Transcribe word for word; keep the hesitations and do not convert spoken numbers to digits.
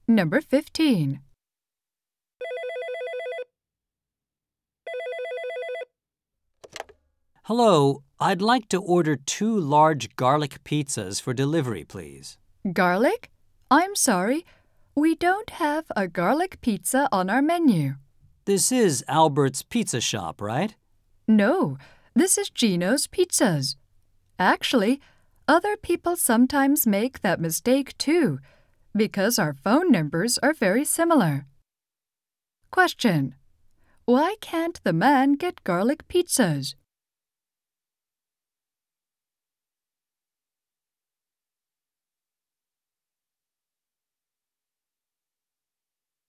Number fifteen. Hello, I'd like to order two large garlic pizzas for delivery, please. Garlic? I'm sorry, we don't have a garlic pizza on our menu. This is Albert's Pizza Shop, right? No, this is Gino's Pizzas. Actually, other people sometimes make that mistake too, because our phone numbers are very similar. Question: Why can't the man get garlic pizzas?